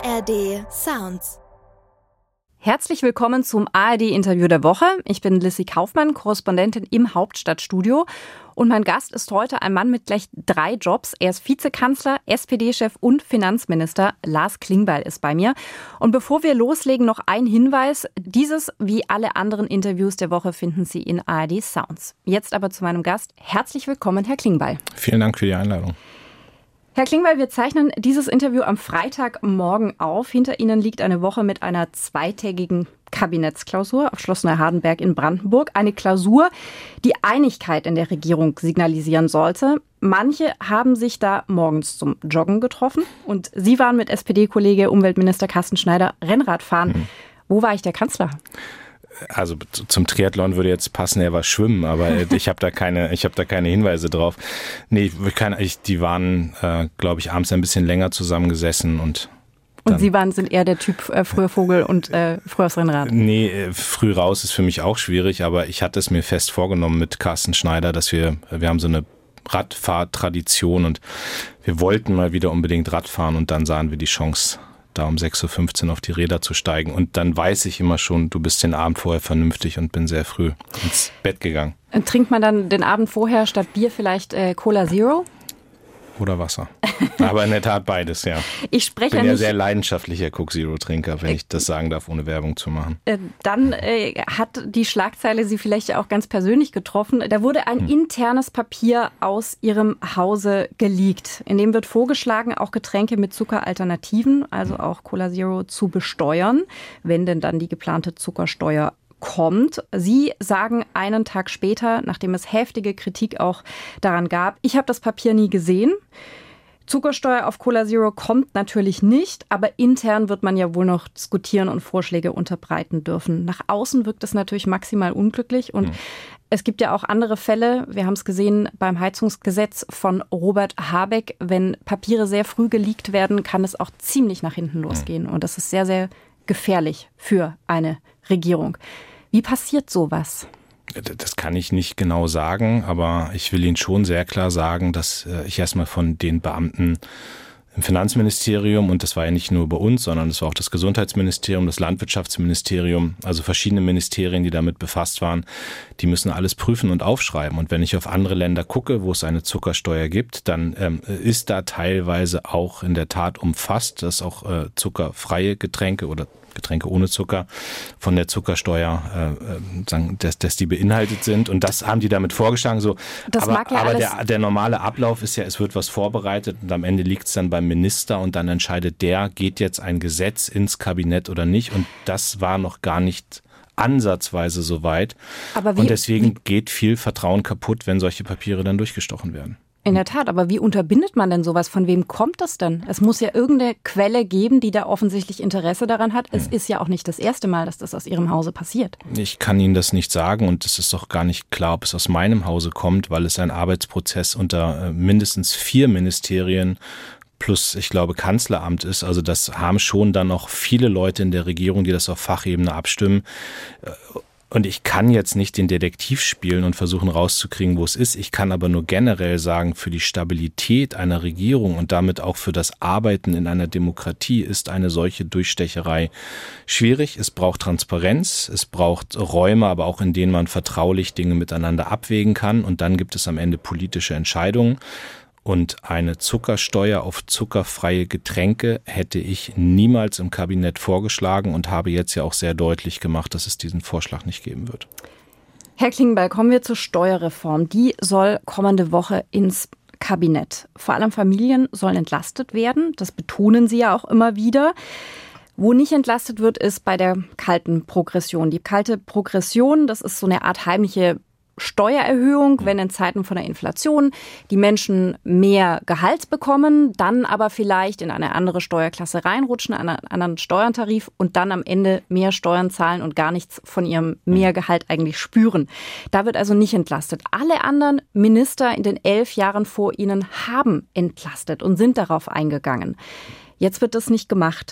ARD Sounds. Herzlich willkommen zum ARD-Interview der Woche. Ich bin Lissy Kaufmann, Korrespondentin im Hauptstadtstudio. Und mein Gast ist heute ein Mann mit gleich 3 Jobs. Er ist Vizekanzler, SPD-Chef und Finanzminister. Lars Klingbeil ist bei mir. Und bevor wir loslegen, noch ein Hinweis. Dieses wie alle anderen Interviews der Woche finden Sie in ARD Sounds. Jetzt aber zu meinem Gast. Herzlich willkommen, Herr Klingbeil. Vielen Dank für die Einladung. Herr Klingbeil, wir zeichnen dieses Interview am Freitagmorgen auf. Hinter Ihnen liegt eine Woche mit einer 2-tägigen Kabinettsklausur auf Schloss Neuhardenberg in Brandenburg. Eine Klausur, die Einigkeit in der Regierung signalisieren sollte. Manche haben sich da morgens zum Joggen getroffen. Und Sie waren mit SPD-Kollege Umweltminister Carsten Schneider Rennradfahren. Wo war ich der Kanzler? Also zum Triathlon würde jetzt passen, er war schwimmen, aber ich habe da keine Hinweise drauf. Nee, die waren, glaube ich, abends ein bisschen länger zusammengesessen und Sie sind eher der Typ früher Vogel und früh aufs Rennrad? Nee, früh raus ist für mich auch schwierig, aber ich hatte es mir fest vorgenommen mit Carsten Schneider, dass wir haben so eine Radfahrtradition und wir wollten mal wieder unbedingt Radfahren und dann sahen wir die Chance, da um 6.15 Uhr auf die Räder zu steigen. Und dann weiß ich immer schon, du bist den Abend vorher vernünftig und bin sehr früh ins Bett gegangen. Trinkt man dann den Abend vorher statt Bier vielleicht Cola Zero? Oder Wasser. Aber in der Tat beides, ja. Ich bin ja sehr leidenschaftlicher Coke Zero-Trinker, wenn ich das sagen darf, ohne Werbung zu machen. Dann hat die Schlagzeile Sie vielleicht auch ganz persönlich getroffen. Da wurde ein internes Papier aus Ihrem Hause geleakt. In dem wird vorgeschlagen, auch Getränke mit Zuckeralternativen, also auch Cola Zero, zu besteuern, wenn denn dann die geplante Zuckersteuer kommt. Sie sagen einen Tag später, nachdem es heftige Kritik auch daran gab, ich habe das Papier nie gesehen. Zuckersteuer auf Cola Zero kommt natürlich nicht, aber intern wird man ja wohl noch diskutieren und Vorschläge unterbreiten dürfen. Nach außen wirkt es natürlich maximal unglücklich und es gibt ja auch andere Fälle. Wir haben es gesehen beim Heizungsgesetz von Robert Habeck. Wenn Papiere sehr früh geleakt werden, kann es auch ziemlich nach hinten losgehen und das ist sehr, sehr gefährlich für eine Regierung. Wie passiert sowas? Das kann ich nicht genau sagen, aber ich will Ihnen schon sehr klar sagen, dass ich erstmal von den Beamten im Finanzministerium, und das war ja nicht nur bei uns, sondern es war auch das Gesundheitsministerium, das Landwirtschaftsministerium, also verschiedene Ministerien, die damit befasst waren, die müssen alles prüfen und aufschreiben. Und wenn ich auf andere Länder gucke, wo es eine Zuckersteuer gibt, dann ist da teilweise auch in der Tat umfasst, dass auch zuckerfreie Getränke oder Getränke ohne Zucker von der Zuckersteuer, dass die beinhaltet sind. Und das haben die damit vorgeschlagen. So. Aber der normale Ablauf ist ja, es wird was vorbereitet und am Ende liegt es dann beim Minister und dann entscheidet der, geht jetzt ein Gesetz ins Kabinett oder nicht. Und das war noch gar nicht ansatzweise so weit. Und deswegen geht viel Vertrauen kaputt, wenn solche Papiere dann durchgestochen werden. In der Tat, aber wie unterbindet man denn sowas? Von wem kommt das denn? Es muss ja irgendeine Quelle geben, die da offensichtlich Interesse daran hat. Es ist ja auch nicht das erste Mal, dass das aus Ihrem Hause passiert. Ich kann Ihnen das nicht sagen und es ist auch gar nicht klar, ob es aus meinem Hause kommt, weil es ein Arbeitsprozess unter mindestens 4 Ministerien plus, ich glaube, Kanzleramt ist. Also das haben schon dann noch viele Leute in der Regierung, die das auf Fachebene abstimmen. Und ich kann jetzt nicht den Detektiv spielen und versuchen rauszukriegen, wo es ist. Ich kann aber nur generell sagen, für die Stabilität einer Regierung und damit auch für das Arbeiten in einer Demokratie ist eine solche Durchstecherei schwierig. Es braucht Transparenz, es braucht Räume, aber auch in denen man vertraulich Dinge miteinander abwägen kann. Und dann gibt es am Ende politische Entscheidungen. Und eine Zuckersteuer auf zuckerfreie Getränke hätte ich niemals im Kabinett vorgeschlagen und habe jetzt ja auch sehr deutlich gemacht, dass es diesen Vorschlag nicht geben wird. Herr Klingbeil, kommen wir zur Steuerreform. Die soll kommende Woche ins Kabinett. Vor allem Familien sollen entlastet werden. Das betonen Sie ja auch immer wieder. Wo nicht entlastet wird, ist bei der kalten Progression. Die kalte Progression, das ist so eine Art heimliche Steuererhöhung, wenn in Zeiten von der Inflation die Menschen mehr Gehalt bekommen, dann aber vielleicht in eine andere Steuerklasse reinrutschen, einen anderen Steuertarif und dann am Ende mehr Steuern zahlen und gar nichts von ihrem Mehrgehalt eigentlich spüren. Da wird also nicht entlastet. Alle anderen Minister in den 11 Jahren vor ihnen haben entlastet und sind darauf eingegangen. Jetzt wird das nicht gemacht.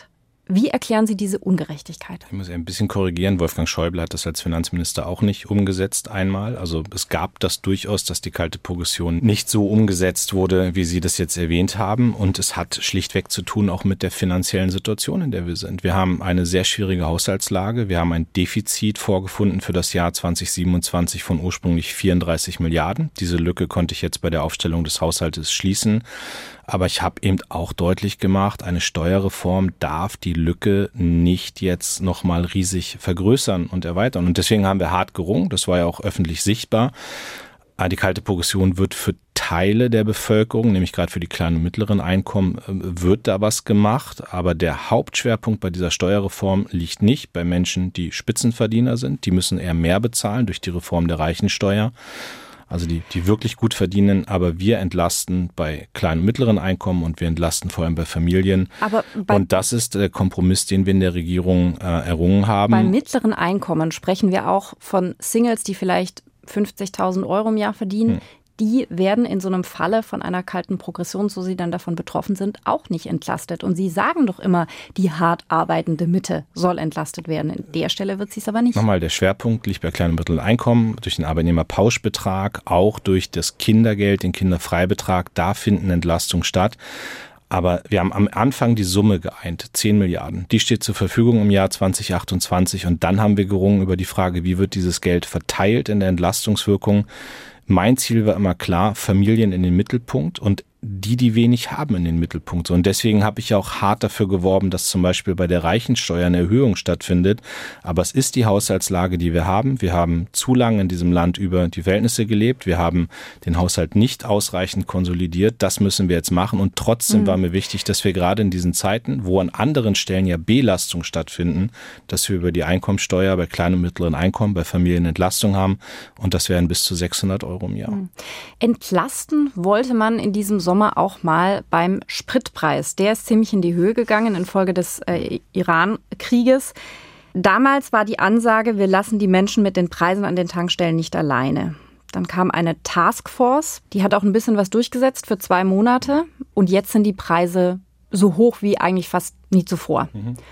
Wie erklären Sie diese Ungerechtigkeit? Ich muss ein bisschen korrigieren. Wolfgang Schäuble hat das als Finanzminister auch nicht umgesetzt einmal. Also es gab das durchaus, dass die kalte Progression nicht so umgesetzt wurde, wie Sie das jetzt erwähnt haben. Und es hat schlichtweg zu tun auch mit der finanziellen Situation, in der wir sind. Wir haben eine sehr schwierige Haushaltslage. Wir haben ein Defizit vorgefunden für das Jahr 2027 von ursprünglich 34 Milliarden. Diese Lücke konnte ich jetzt bei der Aufstellung des Haushaltes schließen. Aber ich habe eben auch deutlich gemacht, eine Steuerreform darf die Lücke nicht jetzt nochmal riesig vergrößern und erweitern. Und deswegen haben wir hart gerungen, das war ja auch öffentlich sichtbar. Die kalte Progression wird für Teile der Bevölkerung, nämlich gerade für die kleinen und mittleren Einkommen, wird da was gemacht. Aber der Hauptschwerpunkt bei dieser Steuerreform liegt nicht bei Menschen, die Spitzenverdiener sind. Die müssen eher mehr bezahlen durch die Reform der Reichensteuer. Also die wirklich gut verdienen, aber wir entlasten bei kleinen und mittleren Einkommen und wir entlasten vor allem bei Familien. Und das ist der Kompromiss, den wir in der Regierung errungen haben. Bei mittleren Einkommen sprechen wir auch von Singles, die vielleicht 50.000 Euro im Jahr verdienen. Die werden in so einem Falle von einer kalten Progression, so sie dann davon betroffen sind, auch nicht entlastet. Und Sie sagen doch immer, die hart arbeitende Mitte soll entlastet werden. An der Stelle wird sie es aber nicht. Nochmal, der Schwerpunkt liegt bei kleinen und mittleren Einkommen, durch den Arbeitnehmerpauschbetrag, auch durch das Kindergeld, den Kinderfreibetrag. Da finden Entlastungen statt. Aber wir haben am Anfang die Summe geeint, 10 Milliarden. Die steht zur Verfügung im Jahr 2028. Und dann haben wir gerungen über die Frage, wie wird dieses Geld verteilt in der Entlastungswirkung. Mein Ziel war immer klar, Familien in den Mittelpunkt und die wenig haben, in den Mittelpunkt. Und deswegen habe ich auch hart dafür geworben, dass zum Beispiel bei der Reichensteuer eine Erhöhung stattfindet. Aber es ist die Haushaltslage, die wir haben. Wir haben zu lange in diesem Land über die Verhältnisse gelebt. Wir haben den Haushalt nicht ausreichend konsolidiert. Das müssen wir jetzt machen. Und trotzdem war mir wichtig, dass wir gerade in diesen Zeiten, wo an anderen Stellen ja Belastungen stattfinden, dass wir über die Einkommensteuer bei kleinen und mittleren Einkommen, bei Familien Entlastung haben. Und das wären bis zu 600 Euro im Jahr. Entlasten wollte man in diesem Sommer auch mal beim Spritpreis. Der ist ziemlich in die Höhe gegangen infolge des Iran-Krieges. Damals war die Ansage, wir lassen die Menschen mit den Preisen an den Tankstellen nicht alleine. Dann kam eine Taskforce, die hat auch ein bisschen was durchgesetzt für 2 Monate. Und jetzt sind die Preise so hoch wie eigentlich fast nie zuvor.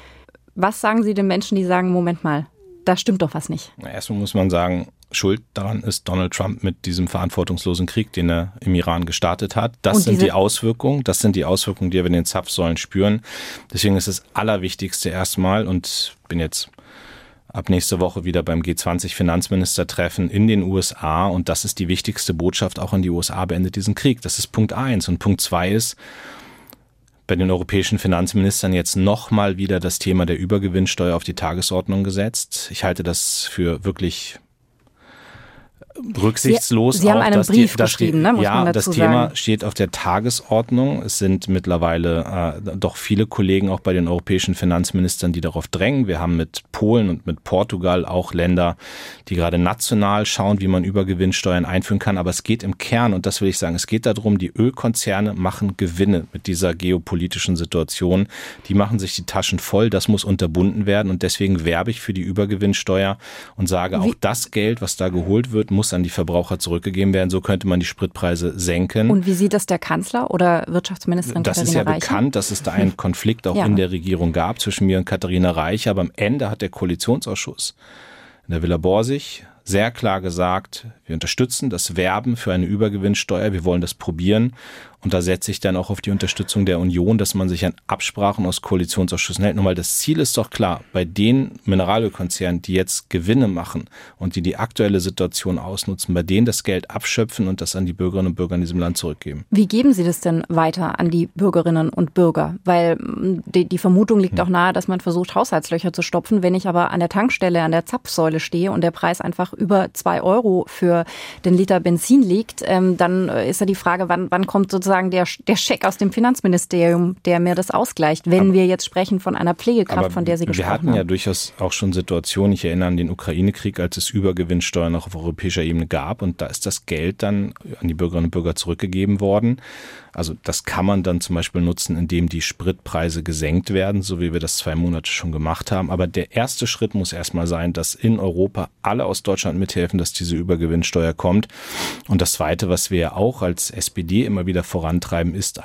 Was sagen Sie den Menschen, die sagen, Moment mal, da stimmt doch was nicht? Erstmal muss man sagen, Schuld daran ist Donald Trump mit diesem verantwortungslosen Krieg, den er im Iran gestartet hat. Das sind die Auswirkungen, die wir in den Zapfsäulen spüren. Deswegen ist das Allerwichtigste erstmal, und bin jetzt ab nächste Woche wieder beim G20-Finanzministertreffen in den USA, und das ist die wichtigste Botschaft auch an die USA, beendet diesen Krieg. Das ist Punkt 1. Und Punkt 2 ist, bei den europäischen Finanzministern jetzt nochmal wieder das Thema der Übergewinnsteuer auf die Tagesordnung gesetzt. Ich halte das für wirklich rücksichtslos. Sie haben einen Brief geschrieben, muss man dazu sagen. Ja, das Thema steht auf der Tagesordnung. Es sind mittlerweile doch viele Kollegen auch bei den europäischen Finanzministern, die darauf drängen. Wir haben mit Polen und mit Portugal auch Länder, die gerade national schauen, wie man Übergewinnsteuern einführen kann. Aber es geht im Kern, und das will ich sagen, es geht darum, die Ölkonzerne machen Gewinne mit dieser geopolitischen Situation. Die machen sich die Taschen voll. Das muss unterbunden werden. Und deswegen werbe ich für die Übergewinnsteuer und sage, auch das Geld, was da geholt wird, muss an die Verbraucher zurückgegeben werden. So könnte man die Spritpreise senken. Und wie sieht das der Kanzler oder Wirtschaftsministerin Katharina Reich? Das ist ja bekannt, dass es da einen Konflikt auch in der Regierung gab zwischen mir und Katharina Reich. Aber am Ende hat der Koalitionsausschuss in der Villa Borsig sehr klar gesagt, wir unterstützen das Werben für eine Übergewinnsteuer. Wir wollen das probieren. Und da setze ich dann auch auf die Unterstützung der Union, dass man sich an Absprachen aus Koalitionsausschüssen hält. Nur weil das Ziel ist doch klar, bei den Mineralölkonzernen, die jetzt Gewinne machen und die aktuelle Situation ausnutzen, bei denen das Geld abschöpfen und das an die Bürgerinnen und Bürger in diesem Land zurückgeben. Wie geben Sie das denn weiter an die Bürgerinnen und Bürger? Weil die Vermutung liegt auch nahe, dass man versucht, Haushaltslöcher zu stopfen. Wenn ich aber an der Tankstelle, an der Zapfsäule stehe und der Preis einfach über 2 Euro für den Liter Benzin liegt, dann ist ja die Frage, wann kommt sozusagen der Scheck aus dem Finanzministerium, der mir das ausgleicht, wenn wir jetzt sprechen von einer Pflegekraft, von der Sie gesprochen haben. Wir hatten ja durchaus auch schon Situationen, ich erinnere an den Ukraine-Krieg, als es Übergewinnsteuern noch auf europäischer Ebene gab, und da ist das Geld dann an die Bürgerinnen und Bürger zurückgegeben worden. Also das kann man dann zum Beispiel nutzen, indem die Spritpreise gesenkt werden, so wie wir das 2 Monate schon gemacht haben. Aber der erste Schritt muss erstmal sein, dass in Europa alle aus Deutschland mithelfen, dass diese Übergewinnsteuer kommt. Und das Zweite, was wir ja auch als SPD immer wieder vorantreiben, ist ein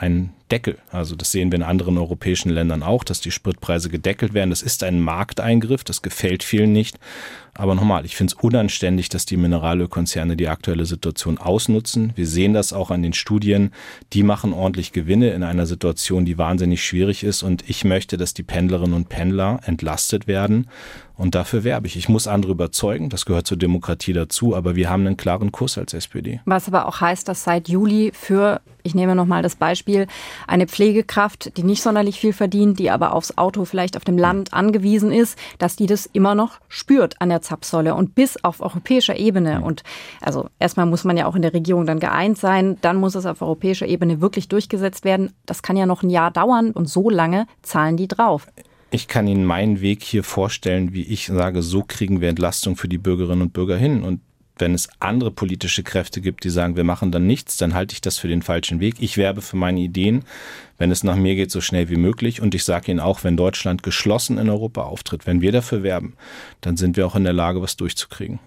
Deckel. Also das sehen wir in anderen europäischen Ländern auch, dass die Spritpreise gedeckelt werden. Das ist ein Markteingriff, das gefällt vielen nicht. Aber nochmal, ich finde es unanständig, dass die Mineralölkonzerne die aktuelle Situation ausnutzen. Wir sehen das auch an den Studien. Die machen ordentlich Gewinne in einer Situation, die wahnsinnig schwierig ist. Und ich möchte, dass die Pendlerinnen und Pendler entlastet werden. Und dafür werbe ich. Ich muss andere überzeugen, das gehört zur Demokratie dazu, aber wir haben einen klaren Kurs als SPD. Was aber auch heißt, dass seit Juli für, ich nehme nochmal das Beispiel, eine Pflegekraft, die nicht sonderlich viel verdient, die aber aufs Auto vielleicht auf dem Land angewiesen ist, dass die das immer noch spürt an der Zapfsäule und bis auf europäischer Ebene. Und also erstmal muss man ja auch in der Regierung dann geeint sein, dann muss es auf europäischer Ebene wirklich durchgesetzt werden. Das kann ja noch ein Jahr dauern und so lange zahlen die drauf. Ich kann Ihnen meinen Weg hier vorstellen, wie ich sage, so kriegen wir Entlastung für die Bürgerinnen und Bürger hin. Und wenn es andere politische Kräfte gibt, die sagen, wir machen dann nichts, dann halte ich das für den falschen Weg. Ich werbe für meine Ideen, wenn es nach mir geht, so schnell wie möglich. Und ich sage Ihnen auch, wenn Deutschland geschlossen in Europa auftritt, wenn wir dafür werben, dann sind wir auch in der Lage, was durchzukriegen.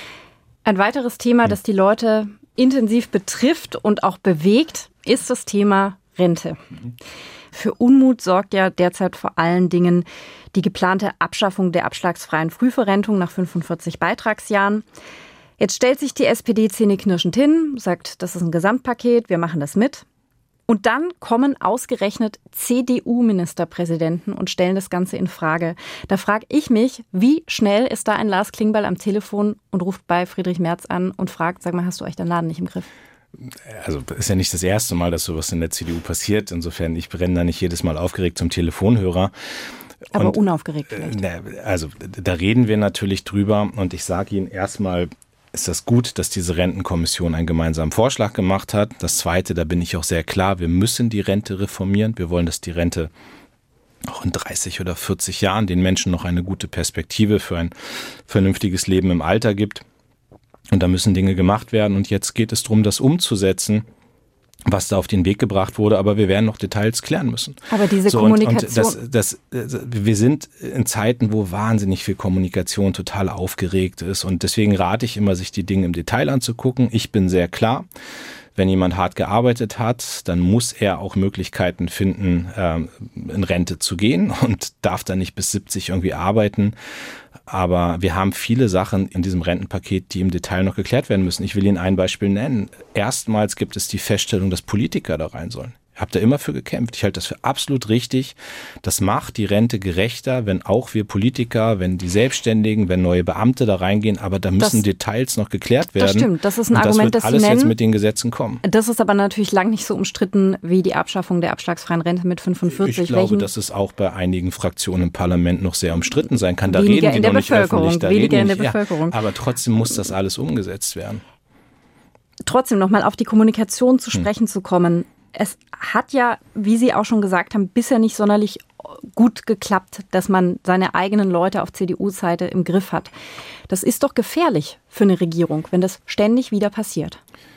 Ein weiteres Thema, das die Leute intensiv betrifft und auch bewegt, ist das Thema Rente. Für Unmut sorgt ja derzeit vor allen Dingen die geplante Abschaffung der abschlagsfreien Frühverrentung nach 45 Beitragsjahren. Jetzt stellt sich die SPD zähneknirschend hin, sagt, das ist ein Gesamtpaket, wir machen das mit. Und dann kommen ausgerechnet CDU-Ministerpräsidenten und stellen das Ganze in Frage. Da frage ich mich, wie schnell ist da ein Lars Klingbeil am Telefon und ruft bei Friedrich Merz an und fragt, sag mal, hast du euch den Laden nicht im Griff? Also ist ja nicht das erste Mal, dass sowas in der CDU passiert. Insofern, ich brenne da nicht jedes Mal aufgeregt zum Telefonhörer. Aber und, unaufgeregt vielleicht. Also da reden wir natürlich drüber und ich sage Ihnen erstmal, ist das gut, dass diese Rentenkommission einen gemeinsamen Vorschlag gemacht hat. Das Zweite, da bin ich auch sehr klar, wir müssen die Rente reformieren. Wir wollen, dass die Rente auch in 30 oder 40 Jahren den Menschen noch eine gute Perspektive für ein vernünftiges Leben im Alter gibt. Und da müssen Dinge gemacht werden. Und jetzt geht es darum, das umzusetzen, was da auf den Weg gebracht wurde. Aber wir werden noch Details klären müssen. Aber diese Kommunikation... Wir sind in Zeiten, wo wahnsinnig viel Kommunikation total aufgeregt ist. Und deswegen rate ich immer, sich die Dinge im Detail anzugucken. Ich bin sehr klar. Wenn jemand hart gearbeitet hat, dann muss er auch Möglichkeiten finden, in Rente zu gehen und darf dann nicht bis 70 irgendwie arbeiten. Aber wir haben viele Sachen in diesem Rentenpaket, die im Detail noch geklärt werden müssen. Ich will Ihnen ein Beispiel nennen. Erstmals gibt es die Feststellung, dass Politiker da rein sollen. Ich habe da immer für gekämpft. Ich halte das für absolut richtig. Das macht die Rente gerechter, wenn auch wir Politiker, wenn die Selbstständigen, wenn neue Beamte da reingehen. Aber da müssen Details noch geklärt werden. Das stimmt. Das ist ein Argument, das Sie nennen. Das wird alles jetzt mit den Gesetzen kommen. Das ist aber natürlich lang nicht so umstritten wie die Abschaffung der abschlagsfreien Rente mit 45. Ich glaube, dass es auch bei einigen Fraktionen im Parlament noch sehr umstritten sein kann. Da weniger reden die doch nicht öffentlich. Weniger in der Bevölkerung. Aber trotzdem muss das alles umgesetzt werden. Trotzdem nochmal auf die Kommunikation zu sprechen zu kommen. Es hat ja, wie Sie auch schon gesagt haben, bisher nicht sonderlich gut geklappt, dass man seine eigenen Leute auf CDU-Seite im Griff hat. Das ist doch gefährlich für eine Regierung, wenn das ständig wieder passiert.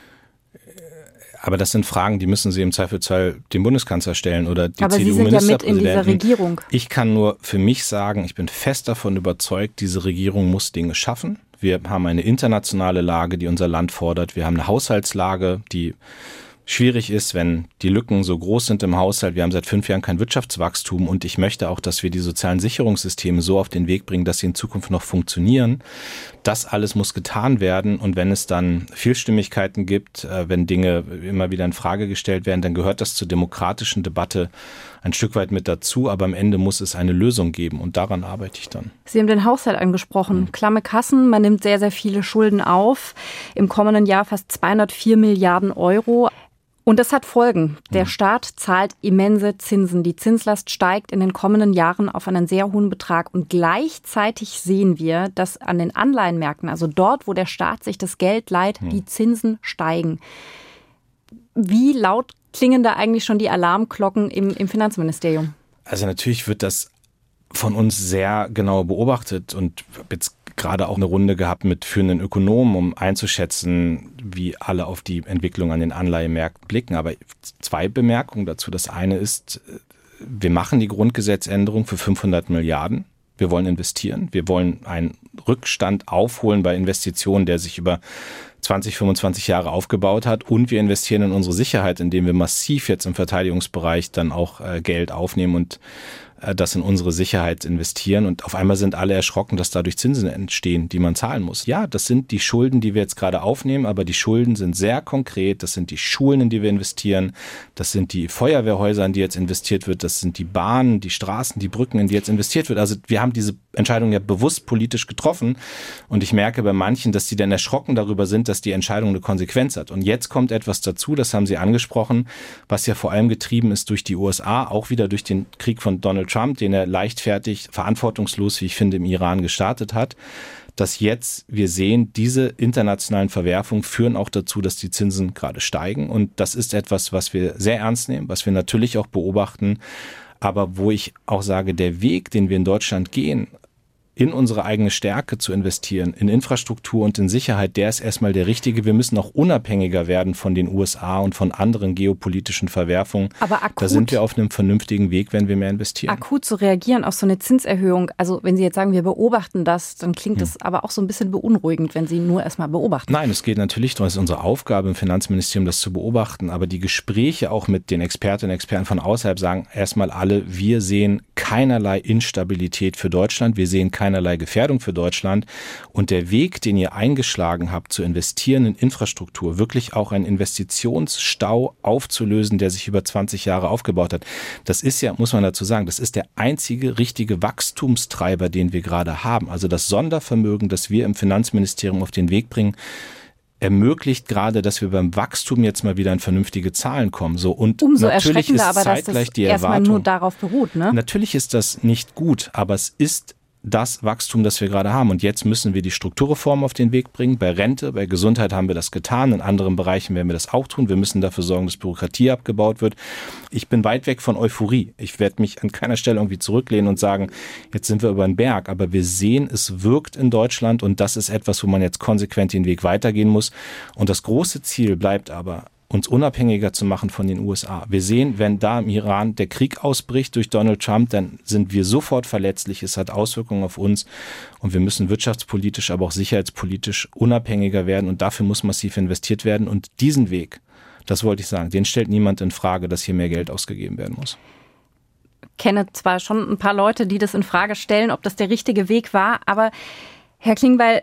Aber das sind Fragen, die müssen Sie im Zweifelsfall dem Bundeskanzler stellen oder die CDU-Ministerpräsidenten. Aber Sie sind ja mit in dieser Regierung. Ich kann nur für mich sagen, ich bin fest davon überzeugt, diese Regierung muss Dinge schaffen. Wir haben eine internationale Lage, die unser Land fordert. Wir haben eine Haushaltslage, die schwierig ist, wenn die Lücken so groß sind im Haushalt. Wir haben seit 5 Jahren kein Wirtschaftswachstum und ich möchte auch, dass wir die sozialen Sicherungssysteme so auf den Weg bringen, dass sie in Zukunft noch funktionieren. Das alles muss getan werden und wenn es dann Fehlstimmigkeiten gibt, wenn Dinge immer wieder in Frage gestellt werden, dann gehört das zur demokratischen Debatte ein Stück weit mit dazu, aber am Ende muss es eine Lösung geben und daran arbeite ich dann. Sie haben den Haushalt angesprochen. Klamme Kassen, man nimmt sehr, sehr viele Schulden auf. Im kommenden Jahr fast 204 Milliarden Euro. Und das hat Folgen. Der Staat zahlt immense Zinsen. Die Zinslast steigt in den kommenden Jahren auf einen sehr hohen Betrag. Und gleichzeitig sehen wir, dass an den Anleihenmärkten, also dort, wo der Staat sich das Geld leiht, die Zinsen steigen. Wie laut klingen da eigentlich schon die Alarmglocken im Finanzministerium? Also natürlich wird das von uns sehr genau beobachtet und jetzt gerade auch eine Runde gehabt mit führenden Ökonomen, um einzuschätzen, wie alle auf die Entwicklung an den Anleihemärkten blicken. Aber 2 Bemerkungen dazu. Das eine ist, wir machen die Grundgesetzänderung für 500 Milliarden. Wir wollen investieren. Wir wollen einen Rückstand aufholen bei Investitionen, der sich über 20, 25 Jahre aufgebaut hat, und wir investieren in unsere Sicherheit, indem wir massiv jetzt im Verteidigungsbereich dann auch Geld aufnehmen und das in unsere Sicherheit investieren, und auf einmal sind alle erschrocken, dass dadurch Zinsen entstehen, die man zahlen muss. Ja, das sind die Schulden, die wir jetzt gerade aufnehmen, aber die Schulden sind sehr konkret. Das sind die Schulen, in die wir investieren, das sind die Feuerwehrhäuser, in die jetzt investiert wird, das sind die Bahnen, die Straßen, die Brücken, in die jetzt investiert wird. Also wir haben diese Entscheidung ja bewusst politisch getroffen, und ich merke bei manchen, dass die dann erschrocken darüber sind, dass die Entscheidung eine Konsequenz hat. Und jetzt kommt etwas dazu, das haben Sie angesprochen, was ja vor allem getrieben ist durch die USA, auch wieder durch den Krieg von Donald Trump, den er leichtfertig, verantwortungslos, wie ich finde, im Iran gestartet hat, dass jetzt wir sehen, diese internationalen Verwerfungen führen auch dazu, dass die Zinsen gerade steigen. Und das ist etwas, was wir sehr ernst nehmen, was wir natürlich auch beobachten, aber wo ich auch sage, der Weg, den wir in Deutschland gehen, in unsere eigene Stärke zu investieren, in Infrastruktur und in Sicherheit, der ist erstmal der richtige. Wir müssen auch unabhängiger werden von den USA und von anderen geopolitischen Verwerfungen. Aber akut, da sind wir auf einem vernünftigen Weg, wenn wir mehr investieren. Akut zu reagieren auf so eine Zinserhöhung, also wenn Sie jetzt sagen, wir beobachten das, dann klingt das aber auch so ein bisschen beunruhigend, wenn Sie nur erstmal beobachten. Nein, es geht natürlich darum, es ist unsere Aufgabe im Finanzministerium, das zu beobachten, aber die Gespräche auch mit den Expertinnen und Experten von außerhalb sagen erstmal alle, wir sehen keinerlei Instabilität für Deutschland, wir sehen keinerlei Gefährdung für Deutschland, und der Weg, den ihr eingeschlagen habt, zu investieren in Infrastruktur, wirklich auch einen Investitionsstau aufzulösen, der sich über 20 Jahre aufgebaut hat, das ist ja, muss man dazu sagen, das ist der einzige richtige Wachstumstreiber, den wir gerade haben. Also das Sondervermögen, das wir im Finanzministerium auf den Weg bringen, ermöglicht gerade, dass wir beim Wachstum jetzt mal wieder in vernünftige Zahlen kommen. So, und umso natürlich ist aber, zeitgleich dass das die erstmal Erwartung nur darauf beruht, ne? Natürlich ist das nicht gut, aber es ist das Wachstum, das wir gerade haben. Und jetzt müssen wir die Strukturreform auf den Weg bringen. Bei Rente, bei Gesundheit haben wir das getan. In anderen Bereichen werden wir das auch tun. Wir müssen dafür sorgen, dass Bürokratie abgebaut wird. Ich bin weit weg von Euphorie. Ich werde mich an keiner Stelle irgendwie zurücklehnen und sagen, jetzt sind wir über den Berg. Aber wir sehen, es wirkt in Deutschland, und das ist etwas, wo man jetzt konsequent den Weg weitergehen muss. Und das große Ziel bleibt aber, uns unabhängiger zu machen von den USA. Wir sehen, wenn da im Iran der Krieg ausbricht durch Donald Trump, dann sind wir sofort verletzlich. Es hat Auswirkungen auf uns, und wir müssen wirtschaftspolitisch, aber auch sicherheitspolitisch unabhängiger werden, und dafür muss massiv investiert werden. Und diesen Weg, das wollte ich sagen, den stellt niemand in Frage, dass hier mehr Geld ausgegeben werden muss. Ich kenne zwar schon ein paar Leute, die das in Frage stellen, ob das der richtige Weg war, aber Herr Klingbeil,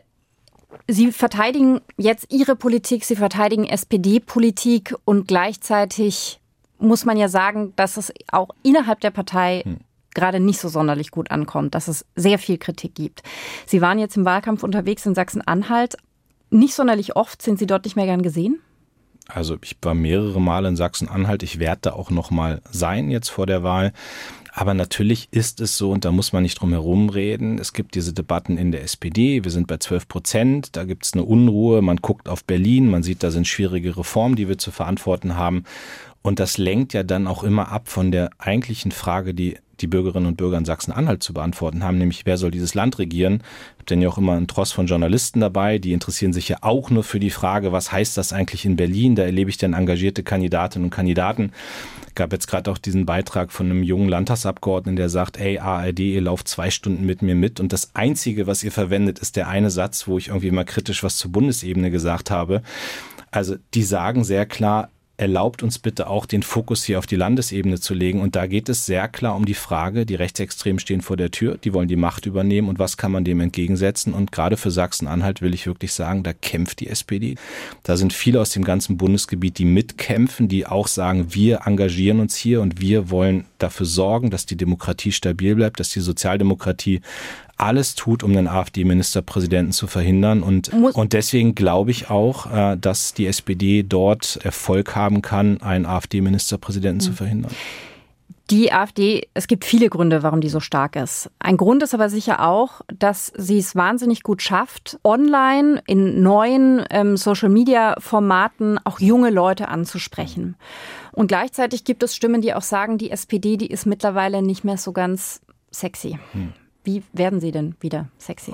Sie verteidigen jetzt Ihre Politik, Sie verteidigen SPD-Politik, und gleichzeitig muss man ja sagen, dass es auch innerhalb der Partei gerade nicht so sonderlich gut ankommt, dass es sehr viel Kritik gibt. Sie waren jetzt im Wahlkampf unterwegs in Sachsen-Anhalt. Nicht sonderlich oft, sind Sie dort nicht mehr gern gesehen? Also ich war mehrere Male in Sachsen-Anhalt. Ich werde da auch noch mal sein jetzt vor der Wahl. Aber natürlich ist es so, und da muss man nicht drum herum reden, es gibt diese Debatten in der SPD, wir sind bei 12%, da gibt es eine Unruhe, man guckt auf Berlin, man sieht, da sind schwierige Reformen, die wir zu verantworten haben. Und das lenkt ja dann auch immer ab von der eigentlichen Frage, die die Bürgerinnen und Bürger in Sachsen-Anhalt zu beantworten haben, nämlich wer soll dieses Land regieren? Ich habe dann ja auch immer einen Tross von Journalisten dabei, die interessieren sich ja auch nur für die Frage, was heißt das eigentlich in Berlin? Da erlebe ich dann engagierte Kandidatinnen und Kandidaten. Gab jetzt gerade auch diesen Beitrag von einem jungen Landtagsabgeordneten, der sagt, ey, ARD, ihr lauft 2 Stunden mit mir mit, und das Einzige, was ihr verwendet, ist der eine Satz, wo ich irgendwie mal kritisch was zur Bundesebene gesagt habe. Also die sagen sehr klar, erlaubt uns bitte auch, den Fokus hier auf die Landesebene zu legen. Und da geht es sehr klar um die Frage, die Rechtsextremen stehen vor der Tür, die wollen die Macht übernehmen, und was kann man dem entgegensetzen? Und gerade für Sachsen-Anhalt will ich wirklich sagen, da kämpft die SPD. Da sind viele aus dem ganzen Bundesgebiet, die mitkämpfen, die auch sagen, wir engagieren uns hier und wir wollen dafür sorgen, dass die Demokratie stabil bleibt, dass die Sozialdemokratie alles tut, um den AfD-Ministerpräsidenten zu verhindern. Und deswegen glaube ich auch, dass die SPD dort Erfolg haben kann, einen AfD-Ministerpräsidenten zu verhindern. Die AfD, es gibt viele Gründe, warum die so stark ist. Ein Grund ist aber sicher auch, dass sie es wahnsinnig gut schafft, online in neuen Social-Media-Formaten auch junge Leute anzusprechen. Und gleichzeitig gibt es Stimmen, die auch sagen, die SPD, die ist mittlerweile nicht mehr so ganz sexy. Wie werden Sie denn wieder sexy?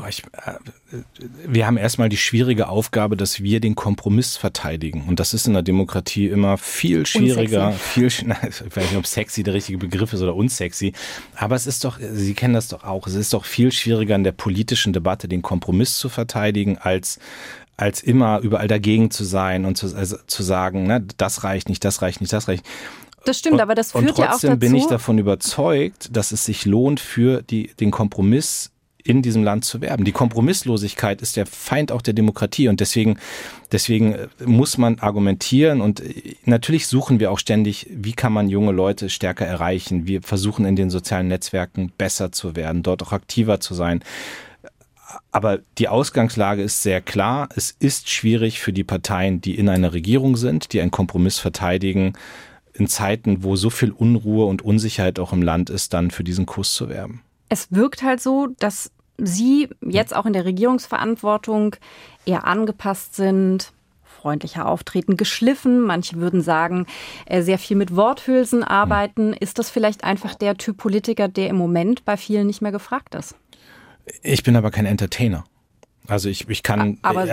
Wir haben erstmal die schwierige Aufgabe, dass wir den Kompromiss verteidigen. Und das ist in der Demokratie immer viel schwieriger. Ich weiß nicht, ob sexy der richtige Begriff ist oder unsexy. Aber es ist doch, Sie kennen das doch auch, es ist doch viel schwieriger in der politischen Debatte, den Kompromiss zu verteidigen, als als immer überall dagegen zu sein und zu sagen, ne, das reicht nicht, das reicht nicht, das reicht nicht. Das stimmt, aber das führt ja auch dazu. Und trotzdem bin ich davon überzeugt, dass es sich lohnt, für den Kompromiss in diesem Land zu werben. Die Kompromisslosigkeit ist der Feind auch der Demokratie und deswegen muss man argumentieren und natürlich suchen wir auch ständig, wie kann man junge Leute stärker erreichen. Wir versuchen in den sozialen Netzwerken besser zu werden, dort auch aktiver zu sein. Aber die Ausgangslage ist sehr klar. Es ist schwierig für die Parteien, die in einer Regierung sind, die einen Kompromiss verteidigen, in Zeiten, wo so viel Unruhe und Unsicherheit auch im Land ist, dann für diesen Kurs zu werben. Es wirkt halt so, dass Sie jetzt auch in der Regierungsverantwortung eher angepasst sind, freundlicher auftreten, geschliffen. Manche würden sagen, sehr viel mit Worthülsen arbeiten. Ist das vielleicht einfach der Typ Politiker, der im Moment bei vielen nicht mehr gefragt ist? Ich bin aber kein Entertainer. Also ich bin kein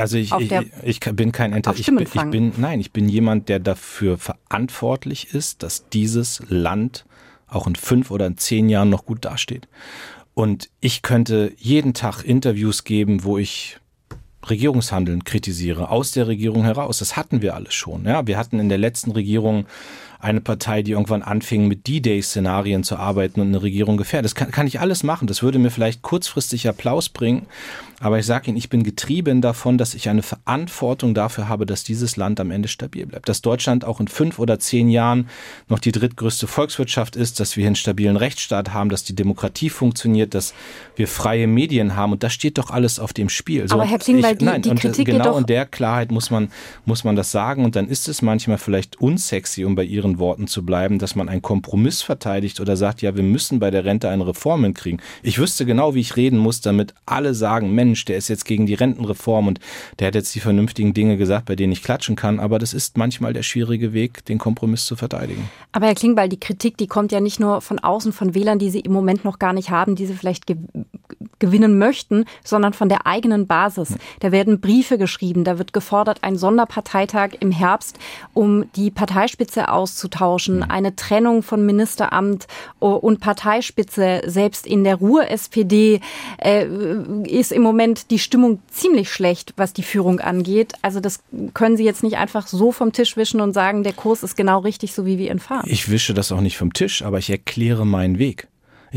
Entertainer. Ich bin jemand, der dafür verantwortlich ist, dass dieses Land auch in 5 oder in 10 Jahren noch gut dasteht. Und ich könnte jeden Tag Interviews geben, wo ich Regierungshandeln kritisiere, aus der Regierung heraus. Das hatten wir alles schon. Ja, wir hatten in der letzten Regierung eine Partei, die irgendwann anfing, mit D-Day-Szenarien zu arbeiten und eine Regierung gefährdet. Das kann ich alles machen. Das würde mir vielleicht kurzfristig Applaus bringen. Aber ich sage Ihnen, ich bin getrieben davon, dass ich eine Verantwortung dafür habe, dass dieses Land am Ende stabil bleibt. Dass Deutschland auch in 5 oder 10 Jahren noch die drittgrößte Volkswirtschaft ist, dass wir einen stabilen Rechtsstaat haben, dass die Demokratie funktioniert, dass wir freie Medien haben. Und das steht doch alles auf dem Spiel. Aber Herr Klingbeil, die Kritik genau in der Klarheit muss man das sagen. Und dann ist es manchmal vielleicht unsexy, um bei Ihren Worten zu bleiben, dass man einen Kompromiss verteidigt oder sagt, ja, wir müssen bei der Rente eine Reform hinkriegen. Ich wüsste genau, wie ich reden muss, damit alle sagen, Mensch, der ist jetzt gegen die Rentenreform und der hat jetzt die vernünftigen Dinge gesagt, bei denen ich klatschen kann. Aber das ist manchmal der schwierige Weg, den Kompromiss zu verteidigen. Aber Herr Klingbeil, die Kritik, die kommt ja nicht nur von außen, von Wählern, die Sie im Moment noch gar nicht haben, die Sie vielleicht gewinnen möchten, sondern von der eigenen Basis. Da werden Briefe geschrieben, da wird gefordert, ein Sonderparteitag im Herbst, um die Parteispitze auszutauschen, eine Trennung von Ministeramt und Parteispitze. Selbst in der Ruhr-SPD ist im Moment die Stimmung ziemlich schlecht, was die Führung angeht. Also das können Sie jetzt nicht einfach so vom Tisch wischen und sagen, der Kurs ist genau richtig, so wie wir ihn fahren. Ich wische das auch nicht vom Tisch, aber ich erkläre meinen Weg.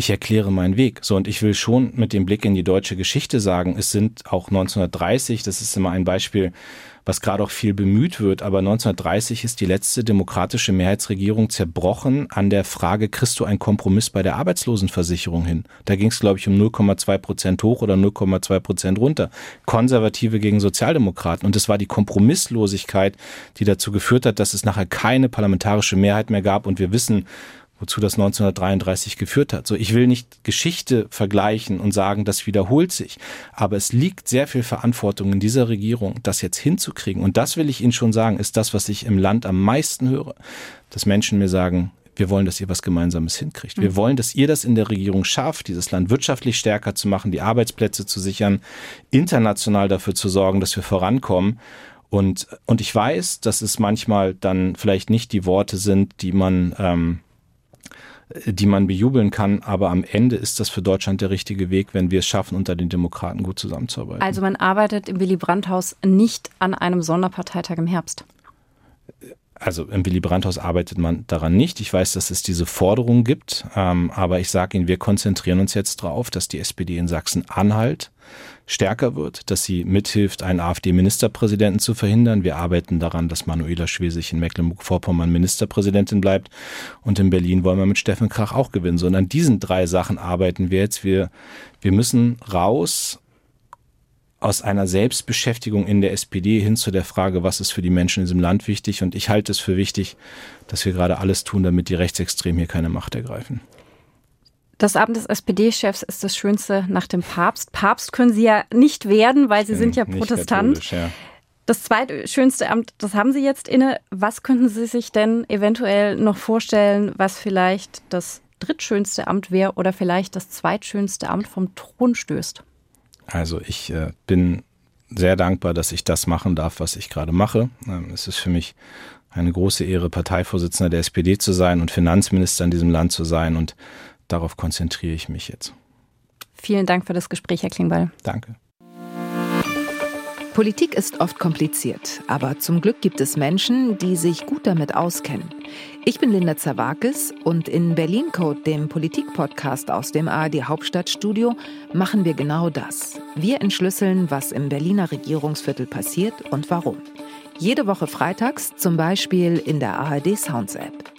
So, und ich will schon mit dem Blick in die deutsche Geschichte sagen, es sind auch 1930, das ist immer ein Beispiel, was gerade auch viel bemüht wird, aber 1930 ist die letzte demokratische Mehrheitsregierung zerbrochen an der Frage, kriegst du einen Kompromiss bei der Arbeitslosenversicherung hin? Da ging es, glaube ich, um 0,2% hoch oder 0,2% runter. Konservative gegen Sozialdemokraten. Und es war die Kompromisslosigkeit, die dazu geführt hat, dass es nachher keine parlamentarische Mehrheit mehr gab. Und wir wissen, wozu das 1933 geführt hat. So, ich will nicht Geschichte vergleichen und sagen, das wiederholt sich. Aber es liegt sehr viel Verantwortung in dieser Regierung, das jetzt hinzukriegen. Und das will ich Ihnen schon sagen, ist das, was ich im Land am meisten höre. Dass Menschen mir sagen, wir wollen, dass ihr was Gemeinsames hinkriegt. Wir wollen, dass ihr das in der Regierung schafft, dieses Land wirtschaftlich stärker zu machen, die Arbeitsplätze zu sichern, international dafür zu sorgen, dass wir vorankommen. Und ich weiß, dass es manchmal dann vielleicht nicht die Worte sind, die man bejubeln kann, aber am Ende ist das für Deutschland der richtige Weg, wenn wir es schaffen, unter den Demokraten gut zusammenzuarbeiten. Also man arbeitet im Willy-Brandt-Haus nicht an einem Sonderparteitag im Herbst? Also im Willy-Brandt-Haus arbeitet man daran nicht. Ich weiß, dass es diese Forderung gibt, aber ich sage Ihnen, wir konzentrieren uns jetzt darauf, dass die SPD in Sachsen-Anhalt stärker wird, dass sie mithilft, einen AfD-Ministerpräsidenten zu verhindern. Wir arbeiten daran, dass Manuela Schwesig in Mecklenburg-Vorpommern Ministerpräsidentin bleibt. Und in Berlin wollen wir mit Steffen Krach auch gewinnen. So, und an diesen 3 Sachen arbeiten wir jetzt. Wir müssen raus aus einer Selbstbeschäftigung in der SPD hin zu der Frage, was ist für die Menschen in diesem Land wichtig. Und ich halte es für wichtig, dass wir gerade alles tun, damit die Rechtsextremen hier keine Macht ergreifen. Das Amt des SPD-Chefs ist das Schönste nach dem Papst. Papst können Sie ja nicht werden, weil Sie sind ja Protestant. Ja. Das zweitschönste Amt, das haben Sie jetzt inne. Was könnten Sie sich denn eventuell noch vorstellen, was vielleicht das drittschönste Amt wäre oder vielleicht das zweitschönste Amt vom Thron stößt? Also ich bin sehr dankbar, dass ich das machen darf, was ich gerade mache. Es ist für mich eine große Ehre, Parteivorsitzender der SPD zu sein und Finanzminister in diesem Land zu sein, und darauf konzentriere ich mich jetzt. Vielen Dank für das Gespräch, Herr Klingbeil. Danke. Politik ist oft kompliziert, aber zum Glück gibt es Menschen, die sich gut damit auskennen. Ich bin Linda Zerwakis und in Berlin Code, dem Politik-Podcast aus dem ARD Hauptstadtstudio, machen wir genau das. Wir entschlüsseln, was im Berliner Regierungsviertel passiert und warum. Jede Woche freitags, zum Beispiel in der ARD Sounds App.